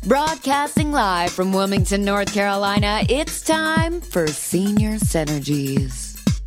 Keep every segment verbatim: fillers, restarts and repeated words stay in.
Broadcasting live from Wilmington, North Carolina, it's time for Senior Synergies.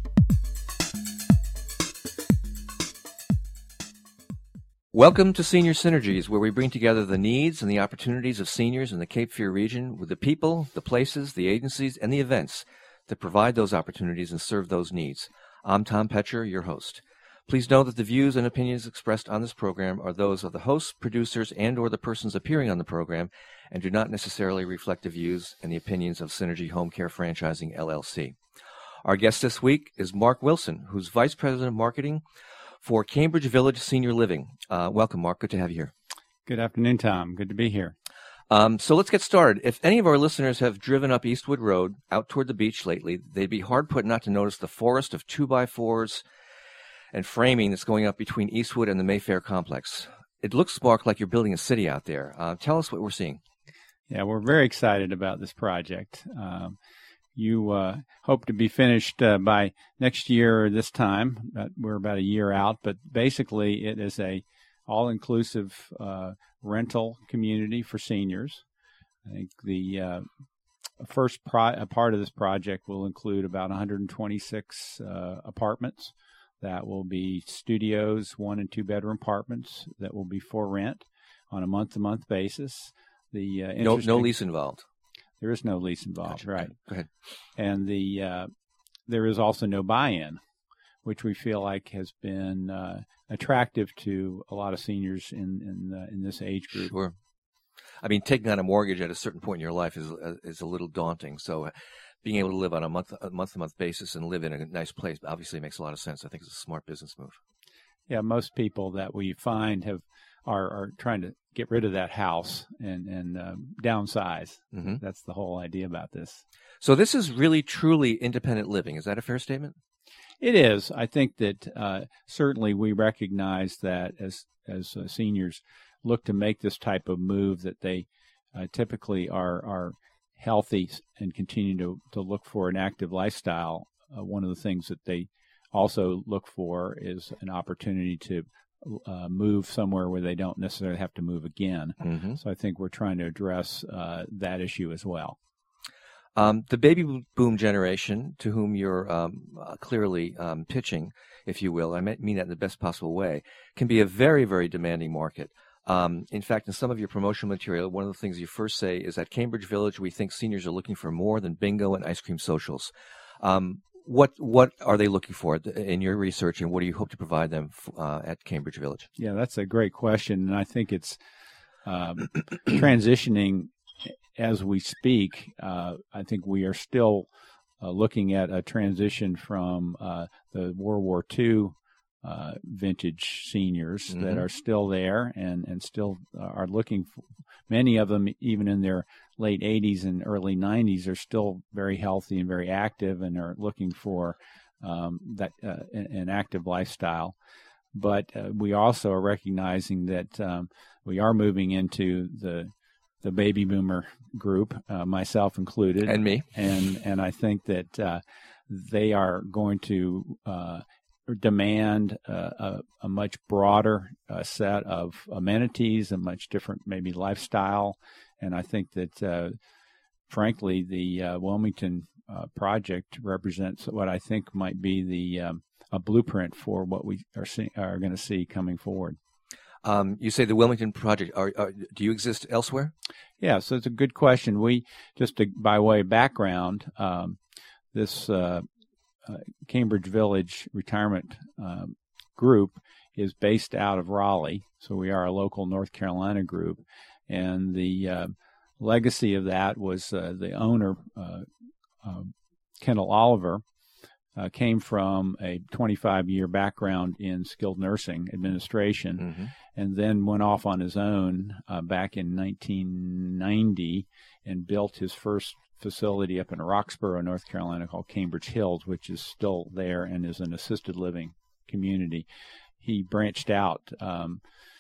Welcome to Senior Synergies, where we bring together the needs and the opportunities of seniors in the Cape Fear region with the people, the places, the agencies, and the events that provide those opportunities and serve those needs. I'm Tom Petcher, your host. Please know that the views and opinions expressed on this program are those of the hosts, producers, and or the persons appearing on the program and do not necessarily reflect the views and the opinions of Synergy Home Care Franchising, L L C. Our guest this week is Mark Wilson, who's Vice President of Marketing for Cambridge Village Senior Living. Uh, welcome, Mark. Good to have you here. Good afternoon, Tom. Good to be here. Um, so let's get started. If any of our listeners have driven up Eastwood Road out toward the beach lately, they'd be hard put not to notice the forest of two-by-fours and framing that's going up between Eastwood and the Mayfair complex. It looks, Mark, like you're building a city out there. Uh, tell us what we're seeing. Yeah, we're very excited about this project. Um, you uh, hope to be finished uh, by next year this time. Uh, we're about a year out, but basically it is a all-inclusive uh, rental community for seniors. I think the uh, first pro- a part of this project will include about one hundred twenty-six uh, apartments. That will be studios, one and two bedroom apartments that will be for rent on a month-to-month basis. The uh, no no lease involved. There is no lease involved, gotcha. Right? Go ahead. And the uh, there is also no buy-in, which we feel like has been uh, attractive to a lot of seniors in in, uh, in this age group. Sure. I mean, taking on a mortgage at a certain point in your life is uh, is a little daunting. So, uh, being able to live on a month a month to month basis and live in a nice place obviously makes a lot of sense. I think it's a smart business move. Yeah, most people that we find have are are trying to get rid of that house and and um, downsize. Mm-hmm. That's the whole idea about this. So this is really truly independent living. Is that a fair statement? It is. I think that uh, certainly we recognize that as as uh, seniors look to make this type of move, that they uh, typically are are healthy and continue to, to look for an active lifestyle. Uh, one of the things that they also look for is an opportunity to uh, move somewhere where they don't necessarily have to move again. Mm-hmm. So I think we're trying to address uh, that issue as well. Um, the baby boom generation, to whom you're um, uh, clearly um, pitching, if you will, I mean that in the best possible way, can be a very, very demanding market. Um, in fact, in some of your promotional material, one of the things you first say is at Cambridge Village, we think seniors are looking for more than bingo and ice cream socials. Um, what what are they looking for in your research, and what do you hope to provide them uh, at Cambridge Village? Yeah, that's a great question, and I think it's um, transitioning as we speak. Uh, I think we are still uh, looking at a transition from uh, the World War Two Uh, vintage seniors mm-hmm. that are still there and, and still are looking for, many of them even in their late eighties and early nineties are still very healthy and very active and are looking for um, that uh, an active lifestyle. But uh, we also are recognizing that um, we are moving into the the baby boomer group, uh, myself included. And me. And, and I think that uh, they are going to uh, demand uh, a, a much broader uh, set of amenities, a much different maybe lifestyle. And I think that, uh, frankly, the uh, Wilmington uh, project represents what I think might be the um, a blueprint for what we are, see, are going to see coming forward. Um, you say the Wilmington project. Are, are, do you exist elsewhere? Yeah, so it's a good question. We, just to, by way of background, um, this uh, Uh, Cambridge Village Retirement um, Group is based out of Raleigh, so we are a local North Carolina group. And the uh, legacy of that was uh, the owner, uh, uh, Kendall Oliver, uh, came from a twenty-five-year background in skilled nursing administration, mm-hmm. and then went off on his own uh, back in nineteen ninety and built his first facility up in Roxborough, North Carolina, called Cambridge Hills, which is still there and is an assisted living community. He branched out um,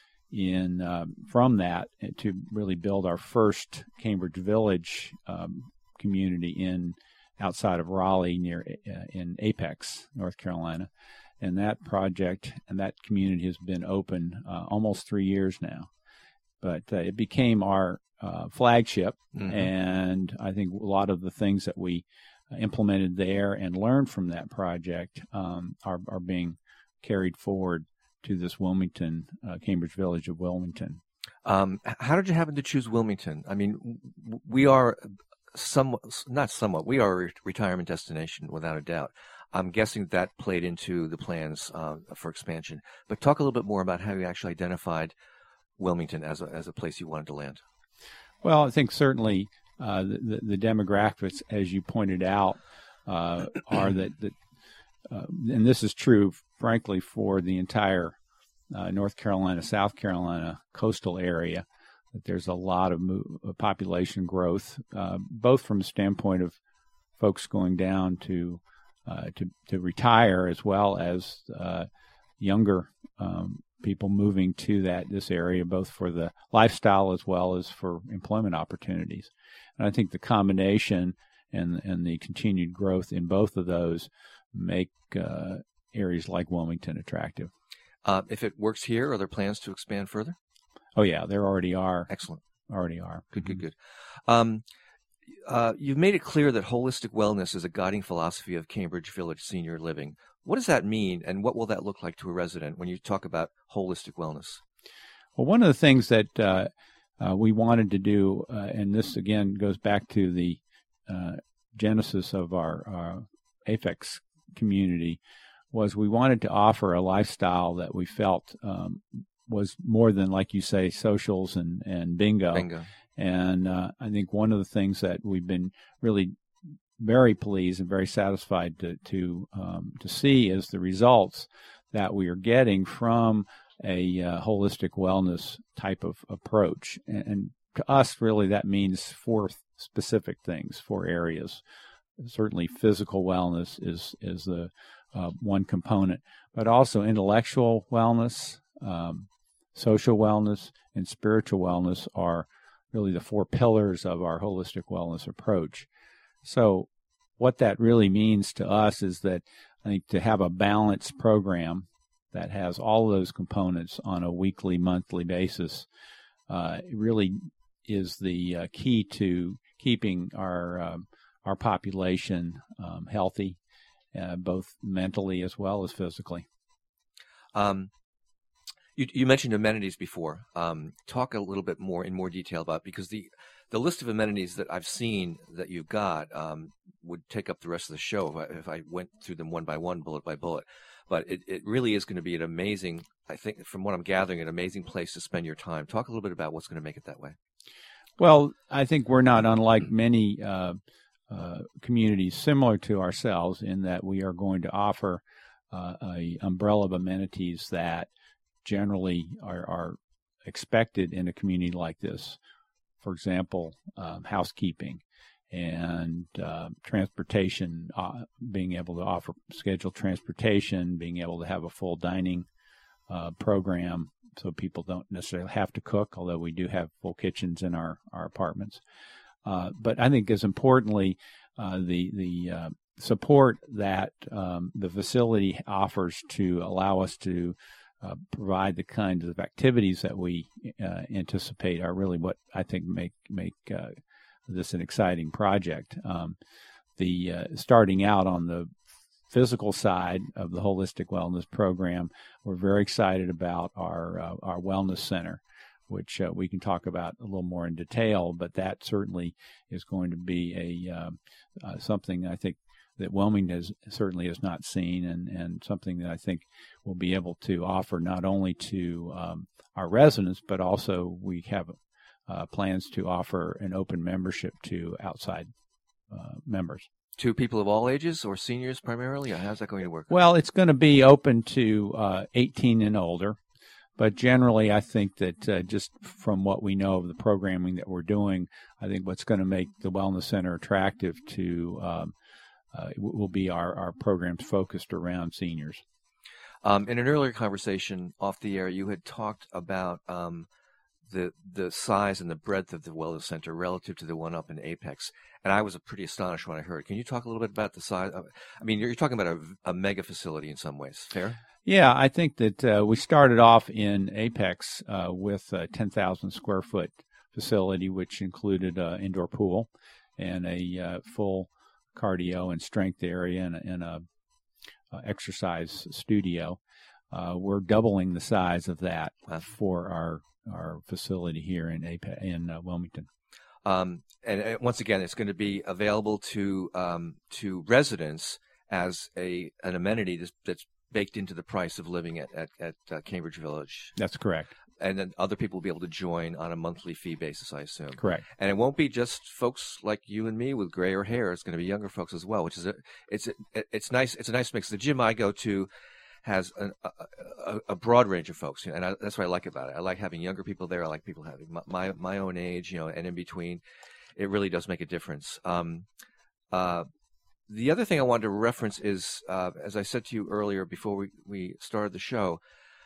in um, from that to really build our first Cambridge Village um, community in outside of Raleigh, near uh, in Apex, North Carolina. And that project and that community has been open uh, almost three years now. But uh, it became our uh, flagship, mm-hmm. and I think a lot of the things that we implemented there and learned from that project um, are, are being carried forward to this Wilmington, uh, Cambridge Village of Wilmington. Um, how did you happen to choose Wilmington? I mean, we are somewhat, not somewhat, we are a re- retirement destination without a doubt. I'm guessing that played into the plans uh, for expansion. But talk a little bit more about how you actually identified Wilmington as a, as a place you wanted to land. Well, I think certainly uh, the, the demographics, as you pointed out, uh, are that, that uh, and this is true, frankly, for the entire uh, North Carolina, South Carolina coastal area, that there's a lot of mo- population growth, uh, both from the standpoint of folks going down to uh, to, to retire, as well as uh, younger um, people moving to that this area, both for the lifestyle as well as for employment opportunities. And I think the combination and and the continued growth in both of those make uh, areas like Wilmington attractive. Uh, if it works here, are there plans to expand further? Oh yeah, there already are. Excellent. Already are. Good, good, good. Um, uh, you've made it clear that holistic wellness is a guiding philosophy of Cambridge Village Senior Living. What does that mean, and what will that look like to a resident when you talk about holistic wellness? Well, one of the things that uh, uh, we wanted to do, uh, and this again goes back to the uh, genesis of our uh, APEX community, was we wanted to offer a lifestyle that we felt um, was more than, like you say, socials and, and bingo. Bingo. And uh, I think one of the things that we've been really very pleased and very satisfied to to um, to see is the results that we are getting from a uh, holistic wellness type of approach. And, and to us, really, that means four specific things, four areas. Certainly, physical wellness is is the uh, one component, but also intellectual wellness, um, social wellness, and spiritual wellness are really the four pillars of our holistic wellness approach. So what that really means to us is that I think to have a balanced program that has all of those components on a weekly, monthly basis uh, really is the uh, key to keeping our um, our population um, healthy, uh, both mentally as well as physically. Um, you, you mentioned amenities before. Um, talk a little bit more in more detail about, because the the list of amenities that I've seen that you've got um, would take up the rest of the show if I, if I went through them one by one, bullet by bullet. But it, it really is going to be an amazing, I think, from what I'm gathering, an amazing place to spend your time. Talk a little bit about what's going to make it that way. Well, I think we're not unlike many uh, uh, communities similar to ourselves in that we are going to offer uh, a umbrella of amenities that generally are, are expected in a community like this. For example, um, housekeeping and uh, transportation, uh, being able to offer scheduled transportation, being able to have a full dining uh, program so people don't necessarily have to cook, although we do have full kitchens in our, our apartments. Uh, but I think as importantly, uh, the, the uh, support that um, the facility offers to allow us to Uh, provide the kinds of activities that we uh, anticipate are really what I think make make uh, this an exciting project. Um, the uh, starting out on the physical side of the holistic wellness program, we're very excited about our uh, our wellness center, which uh, we can talk about a little more in detail. But that certainly is going to be a uh, uh, something I think that Wilmington has, certainly has not seen, and, and something that I think we'll be able to offer not only to um, our residents, but also we have uh, plans to offer an open membership to outside uh, members. To people of all ages or seniors primarily? Or how's that going to work? Well, it's going to be open to uh, eighteen and older, but generally I think that uh, just from what we know of the programming that we're doing, I think what's going to make the Wellness Center attractive to um, Uh, will be our, our programs focused around seniors. Um, in an earlier conversation off the air, you had talked about um, the the size and the breadth of the Wellness Center relative to the one up in Apex, and I was pretty astonished when I heard. Can you talk a little bit about the size? Of, I mean, you're talking about a, a mega facility in some ways. Fair? Yeah, I think that uh, we started off in Apex uh, with a ten thousand square foot facility, which included an indoor pool and a uh, full cardio and strength area and, and a, a exercise studio. Uh, we're doubling the size of that uh, for our our facility here in A P A, in uh, Wilmington. Um, and, and once again, it's going to be available to um, to residents as a an amenity that's, that's baked into the price of living at at, at uh, Cambridge Village. That's correct. And then other people will be able to join on a monthly fee basis, I assume. Correct. And it won't be just folks like you and me with grayer hair. It's going to be younger folks as well, which is a it's a, it's nice. It's a nice mix. The gym I go to has an, a, a, a broad range of folks, you know, and I, that's what I like about it. I like having younger people there. I like people having my my, my own age, you know, and in between. It really does make a difference. Um, uh, the other thing I wanted to reference is, uh, as I said to you earlier before we, we started the show,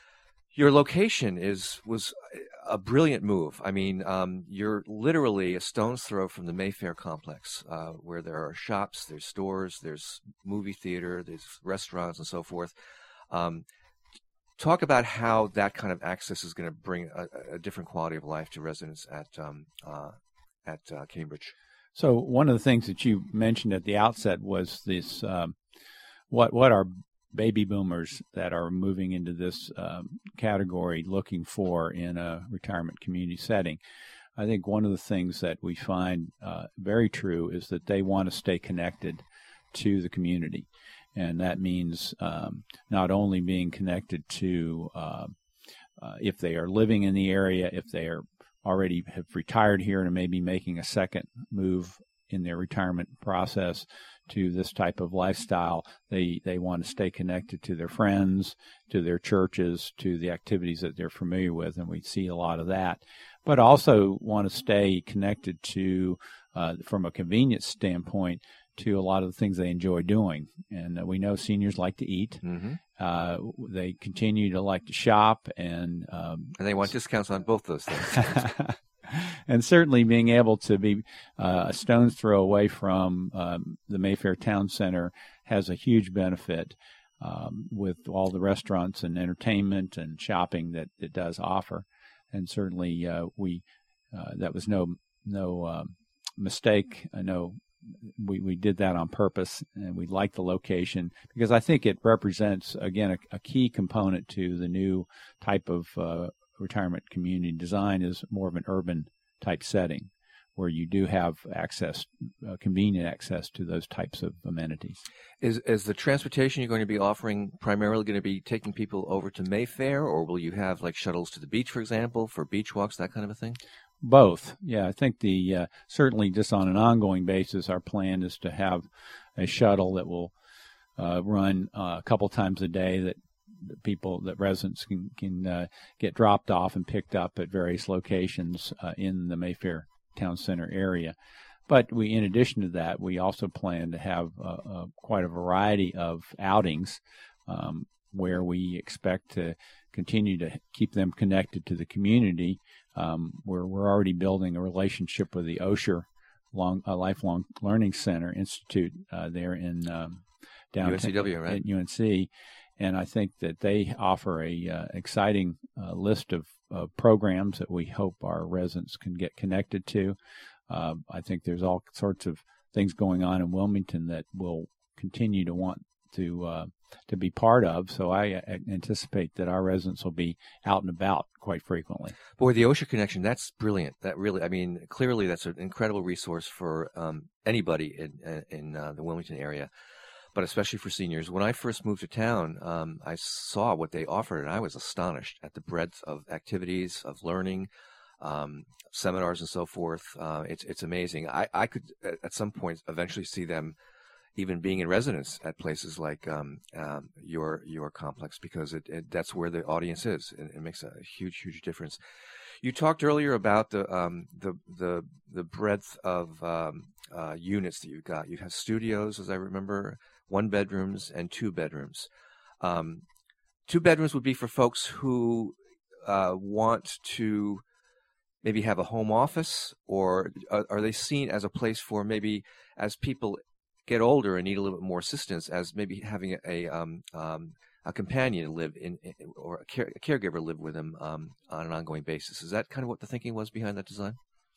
your location is was a brilliant move. I mean, um, you're literally a stone's throw from the Mayfair complex, uh, where there are shops, there's stores, there's movie theater, there's restaurants, and so forth. Um, talk about how that kind of access is going to bring a, a different quality of life to residents at um, uh, at uh, Cambridge. So one of the things that you mentioned at the outset was this: um, what what are baby boomers that are moving into this um, category looking for in a retirement community setting? I think one of the things that we find uh, very true is that they want to stay connected to the community. And that means um, not only being connected to uh, uh, if they are living in the area, if they are already have retired here and maybe making a second move in their retirement process to this type of lifestyle, they, they want to stay connected to their friends, to their churches, to the activities that they're familiar with, and we see a lot of that. But also want to stay connected to, uh, from a convenience standpoint, to a lot of the things they enjoy doing. And uh, we know seniors like to eat. Mm-hmm. Uh, they continue to like to shop. And um, and they want discounts on both those things. And certainly being able to be uh, a stone's throw away from um, the Mayfair Town Center has a huge benefit um, with all the restaurants and entertainment and shopping that it does offer. And certainly uh, we uh, that was no no um, mistake. I know we, we did that on purpose, and we like the location because I think it represents, again, a, a key component to the new type of uh, retirement community design is more of an urban type setting where you do have access, uh, convenient access to those types of amenities. Is is the transportation you're going to be offering primarily going to be taking people over to Mayfair, or will you have like shuttles to the beach, for example, for beach walks, that kind of a thing? Both. Yeah, I think the uh, certainly just on an ongoing basis, our plan is to have a shuttle that will uh, run uh, a couple times a day that that people, that residents can, can uh, get dropped off and picked up at various locations uh, in the Mayfair Town Center area. But we, in addition to that, we also plan to have uh, uh, quite a variety of outings um, where we expect to continue to keep them connected to the community. Um, where we're already building a relationship with the Osher Long, uh, Lifelong Learning Center Institute uh, there in um, downtown U N C W, right? At U N C. And I think that they offer a uh, exciting uh, list of uh, programs that we hope our residents can get connected to. Uh, I think there's all sorts of things going on in Wilmington that we'll continue to want to uh, to be part of. So I anticipate that our residents will be out and about quite frequently. Boy, the Osher connection, that's brilliant. That really, I mean, clearly that's an incredible resource for um, anybody in, in uh, the Wilmington area, but especially for seniors. When I first moved to town, um, I saw what they offered, and I was astonished at the breadth of activities, of learning, um, seminars, and so forth. Uh, it's it's amazing. I, I could, at some point, eventually see them even being in residence at places like um, um, your your complex, because it, it that's where the audience is, and it makes a huge huge difference. You talked earlier about the um, the the the breadth of um, uh, units that you've got. You have studios, as I remember, one bedrooms and two bedrooms. Um, two bedrooms would be for folks who uh, want to maybe have a home office, or are, are they seen as a place for maybe as people get older and need a little bit more assistance, as maybe having a a, um, um, a companion live in, or a, care, a caregiver live with them um, on an ongoing basis? Is that kind of what the thinking was behind that design?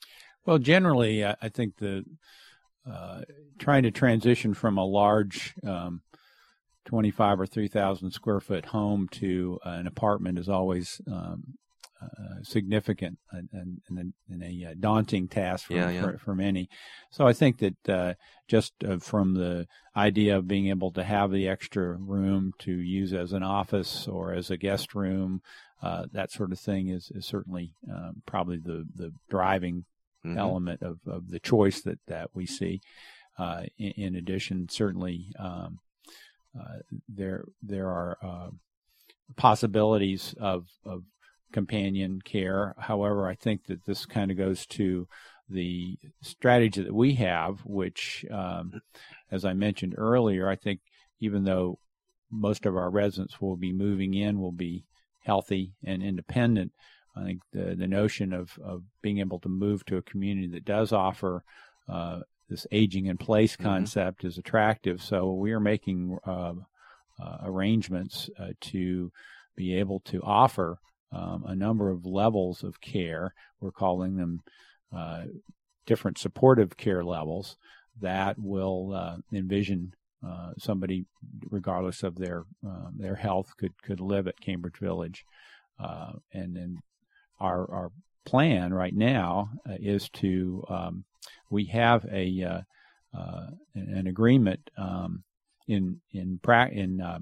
Well, generally, I, I think the uh, trying to transition from a large um, twenty-five or three thousand square foot home to uh, an apartment is always um, uh, significant and, and, and, a, and a daunting task for, yeah, yeah. for, for many. So I think that uh, just uh, from the idea of being able to have the extra room to use as an office or as a guest room, uh, that sort of thing is, is certainly um, probably the, the driving mm-hmm. element of, of the choice that, that we see. Uh, in, in addition, certainly um, uh, there there are uh, possibilities of, of companion care. However, I think that this kind of goes to the strategy that we have, which, um, as I mentioned earlier, I think even though most of our residents will be moving in, will be healthy and independent, I think the, the notion of, of being able to move to a community that does offer uh, this aging in place concept mm-hmm. is attractive. So we are making uh, uh, arrangements uh, to be able to offer um, a number of levels of care. We're calling them uh, different supportive care levels that will uh, envision uh, somebody, regardless of their uh, their health, could could live at Cambridge Village. Uh, and then our our plan right now uh, is to um, we have a uh, uh, an agreement um, in in pra- in uh,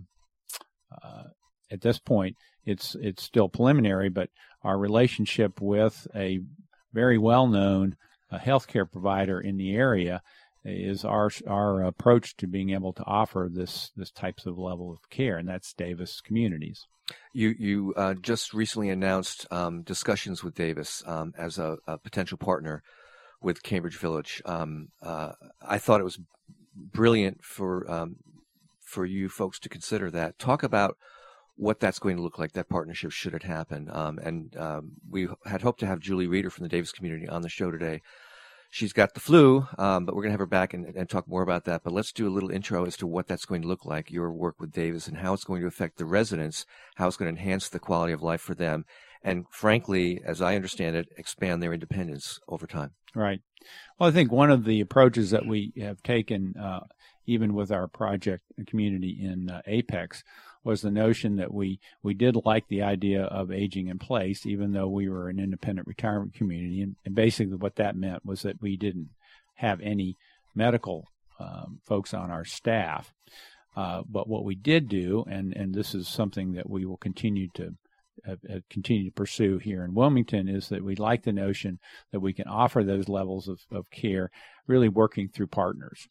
uh, at this point it's it's still preliminary, but our relationship with a very well known uh, healthcare provider in the area is our our approach to being able to offer this this types of level of care, and that's Davis Communities. You you uh, just recently announced um, discussions with Davis um, as a, a potential partner with Cambridge Village. Um, uh, I thought it was brilliant for um, for you folks to consider that. Talk about what that's going to look like, that partnership, should it happen. Um, and um, we had hoped to have Julie Reeder from the Davis community on the show today. She's got the flu, um, but we're going to have her back and, and talk more about that. But let's do a little intro as to what that's going to look like, your work with Davis, and how it's going to affect the residents, how it's going to enhance the quality of life for them, and frankly, as I understand it, expand their independence over time. Right. Well, I think one of the approaches that we have taken, uh, even with our project community in uh, Apex, was the notion that we, we did like the idea of aging in place, even though we were an independent retirement community. And, and basically what that meant was that we didn't have any medical um, folks on our staff. Uh, but what we did do, and, and this is something that we will continue to uh, uh, continue to pursue here in Wilmington, is that we like the notion that we can offer those levels of, of care really working through partners.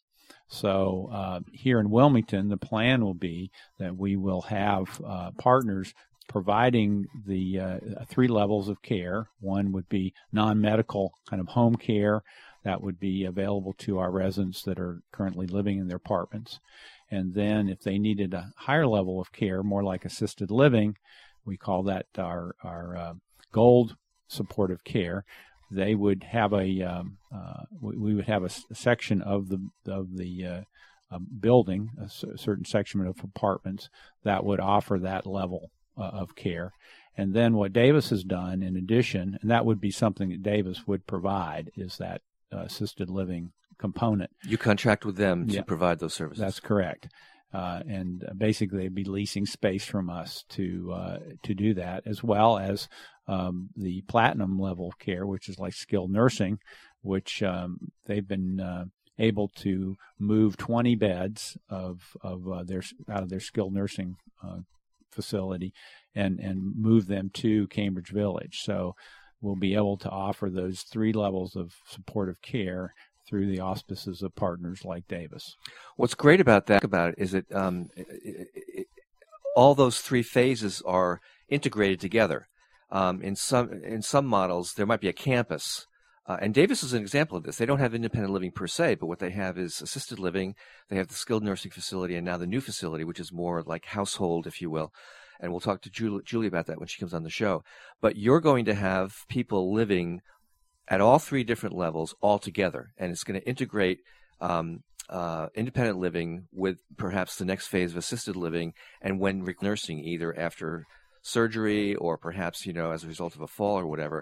So uh, here in Wilmington, the plan will be that we will have uh, partners providing the uh, three levels of care. One would be non-medical kind of home care that would be available to our residents that are currently living in their apartments. And then if they needed a higher level of care, more like assisted living, we call that our, our uh, gold supportive care. They would have a um, uh, we, we would have a, a section of the of the uh, uh, building, a, c- a certain section of apartments that would offer that level uh, of care. And then what Davis has done in addition, and that would be something that Davis would provide, is that uh, assisted living component. You contract with them to yeah, provide those services. That's correct. Uh, and basically, they'd be leasing space from us to uh, to do that, as well as um, the platinum level of care, which is like skilled nursing, which um, they've been uh, able to move twenty beds of of uh, their out of their skilled nursing uh, facility, and and move them to Cambridge Village. So we'll be able to offer those three levels of supportive care through the auspices of partners like Davis. What's great about that about it is that um, it, it, all those three phases are integrated together. Um, in some in some models, there might be a campus, uh, and Davis is an example of this. They don't have independent living per se, but what they have is assisted living. They have the skilled nursing facility, and now the new facility, which is more like household, if you will. And we'll talk to Julie, Julie about that when she comes on the show. But you're going to have people living at all three different levels all together, and it's going to integrate um, uh, independent living with perhaps the next phase of assisted living, and when nursing, either after surgery or perhaps, you know, as a result of a fall or whatever.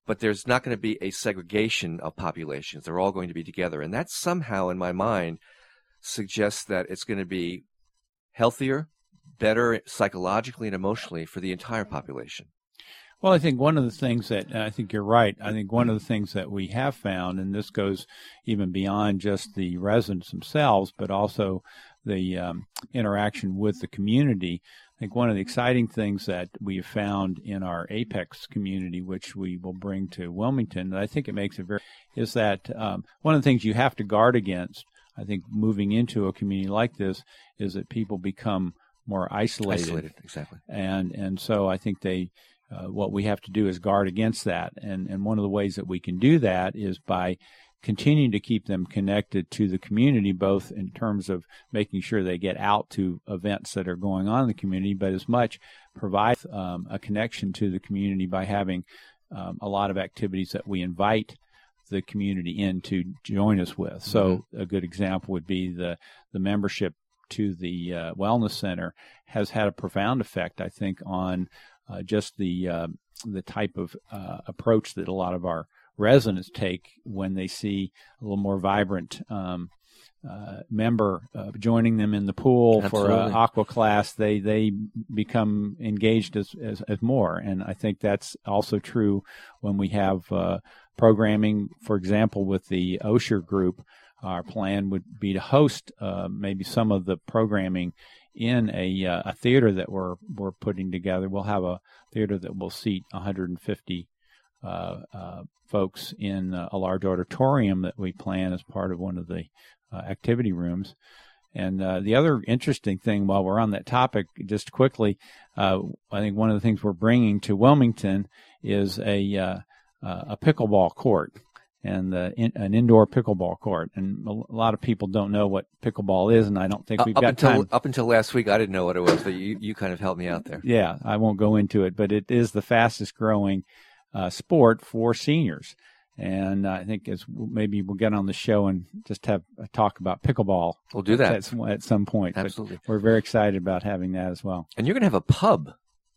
but there's not going to be a segregation of populations. They're all going to be together. And that somehow, in my mind, suggests that it's going to be healthier, better psychologically and emotionally for the entire population. Well, I think one of the things that, I think you're right, I think one of the things that we have found, and this goes even beyond just the residents themselves, but also the um, interaction with the community. I think one of the exciting things that we have found in our Apex community, which we will bring to Wilmington, that I think it makes it very, is that um, one of the things you have to guard against, I think, moving into a community like this, is that people become more isolated. Isolated, exactly. And and so I think they, uh, what we have to do is guard against that. And and one of the ways that we can do that is by continuing to keep them connected to the community, both in terms of making sure they get out to events that are going on in the community, but as much provide um, a connection to the community by having um, a lot of activities that we invite the community in to join us with. So mm-hmm. a good example would be the, the membership to the uh, Wellness Center has had a profound effect, I think, on uh, just the uh, the type of uh, approach that a lot of our residents take when they see a little more vibrant um, uh, member uh, joining them in the pool Absolutely. for an aqua class. They they become engaged as, as as more, and I think that's also true when we have uh, programming. For example, with the Osher group, our plan would be to host uh, maybe some of the programming in a uh, a theater that we're we're putting together. We'll have a theater that will seat one hundred fifty uh, uh, folks in uh, a large auditorium that we plan as part of one of the uh, activity rooms. And uh, the other interesting thing, while we're on that topic, just quickly, uh, I think one of the things we're bringing to Wilmington is a uh, uh, a pickleball court. And uh, in, an indoor pickleball court. And a lot of people don't know what pickleball is, and I don't think we've up got until, time. Up until last week, I didn't know what it was, but you, you kind of helped me out there. Yeah, I won't go into it, but it is the fastest growing uh, sport for seniors. And I think as maybe we'll get on the show and just have a talk about pickleball. We'll do that. At, at some point. Absolutely. But we're very excited about having that as well. And you're going to have a pub.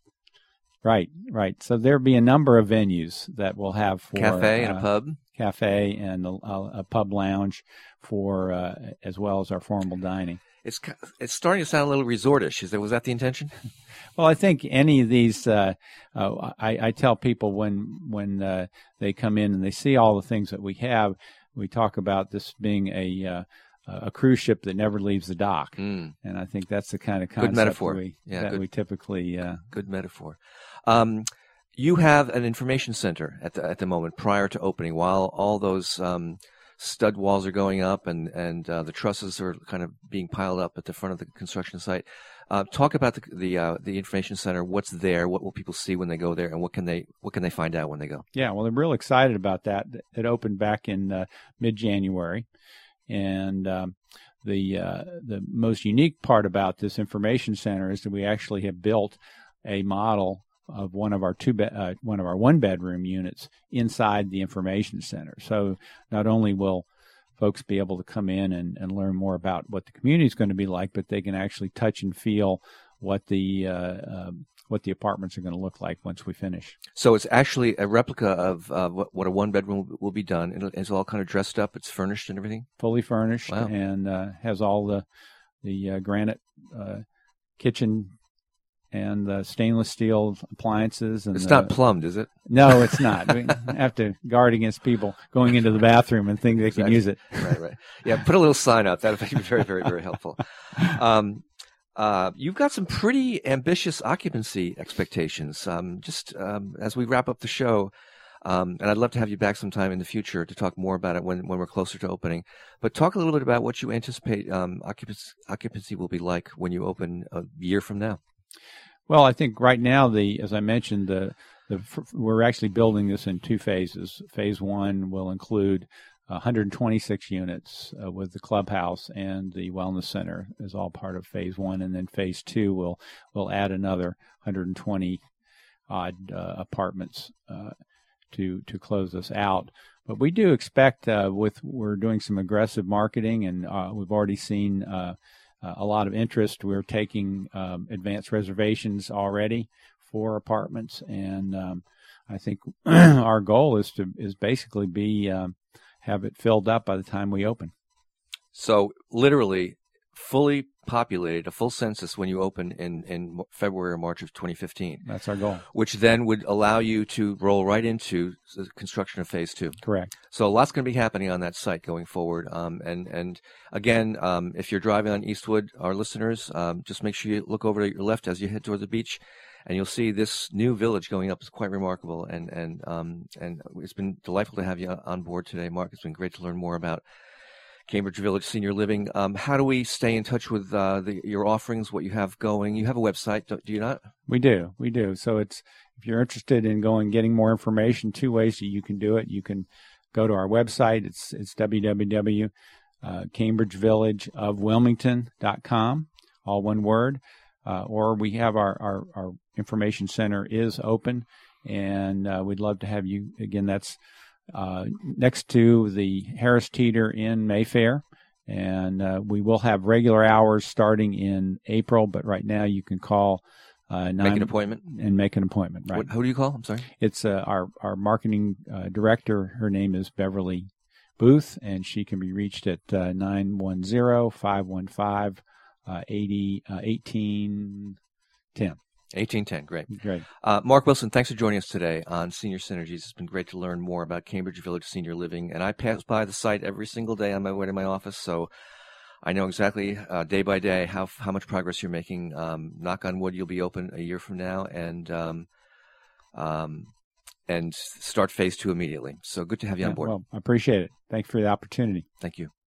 Right, right. So there'll be a number of venues that we'll have for cafe and uh, a pub, cafe and a, a pub lounge for uh, as well as our formal dining. It's it's starting to sound a little resortish. Is that was that the intention? Well, I think any of these, uh, uh, I, I tell people when when uh, they come in and they see all the things that we have, we talk about this being a uh, a cruise ship that never leaves the dock, mm. and I think that's the kind of concept good metaphor. that we, yeah, that good, we typically. Uh, good metaphor. Um, you have an information center at the at the moment prior to opening, while all those um, stud walls are going up and and uh, the trusses are kind of being piled up at the front of the construction site. Uh, talk about the the, uh, the information center. What's there? What will people see when they go there, and what can they what can they find out when they go? Yeah, well, I'm real excited about that. It opened back in uh, mid-January. And um, the uh, the most unique part about this information center is that we actually have built a model of one of our two be- uh, one of our one bedroom units inside the information center. So not only will folks be able to come in and, and learn more about what the community is going to be like, but they can actually touch and feel what the uh, um, what the apartments are going to look like once we finish. So it's actually a replica of uh, what, what a one-bedroom will be done. It'll, it's all kind of dressed up. It's furnished and everything? Fully furnished. Wow. And uh, has all the the uh, granite uh, kitchen and the stainless steel appliances. And it's the, not plumbed, is it? No, it's not. We have to guard against people going into the bathroom and think they exactly. can use it. Right, right. Yeah, put a little sign up. That would be very, very, very helpful. Um, Uh, you've got some pretty ambitious occupancy expectations. Um, just um, as we wrap up the show, um, and I'd love to have you back sometime in the future to talk more about it when, when we're closer to opening. But talk a little bit about what you anticipate um, occupancy, occupancy will be like when you open a year from now. Well, I think right now, the as I mentioned, the the we're actually building this in two phases. Phase one will include one hundred twenty-six units uh, with the clubhouse and the wellness center is all part of phase one, and then phase two will will add another one hundred twenty odd uh, apartments uh, to to close us out. But we do expect uh, with we're doing some aggressive marketing, and uh, we've already seen uh, a lot of interest. We're taking um, advanced reservations already for apartments, and um, I think our goal is to is basically be um, have it filled up by the time we open. So literally fully populated, a full census when you open in, in February or March of twenty fifteen. That's our goal. Which then would allow you to roll right into the construction of phase two. Correct. So a lot's going to be happening on that site going forward. Um, and, and again, um, if you're driving on Eastwood, our listeners, um, just make sure you look over to your left as you head toward the beach, and you'll see this new village going up. Is quite remarkable. And, and, um, and it's been delightful to have you on board today, Mark. It's been great to learn more about Cambridge Village Senior Living. Um, how do we stay in touch with uh, the, your offerings, what you have going? You have a website, do, do you not? We do. We do. So it's if you're interested in going, getting more information, two ways that you can do it. You can go to our website. It's it's w w w dot cambridge village of wilmington dot com, all one word. Uh, or we have our, our, our information center is open, and uh, we'd love to have you. Again, that's Uh, next to the Harris Teeter in Mayfair, and uh, we will have regular hours starting in April, but right now you can call uh, nine make an appointment and make an appointment. Right? What, who do you call? I'm sorry. It's uh, our our marketing uh, director. Her name is Beverly Booth, and she can be reached at uh, nine one zero, five one five, eighteen ten. eighteen ten, great. Great. Uh, Mark Wilson, thanks for joining us today on Senior Synergies. It's been great to learn more about Cambridge Village Senior Living. And I pass by the site every single day on my way to my office, so I know exactly uh, day by day how how much progress you're making. Um, knock on wood, you'll be open a year from now, and um, um, and start phase two immediately. So good to have you Yeah, on board. Well, I appreciate it. Thanks for the opportunity. Thank you.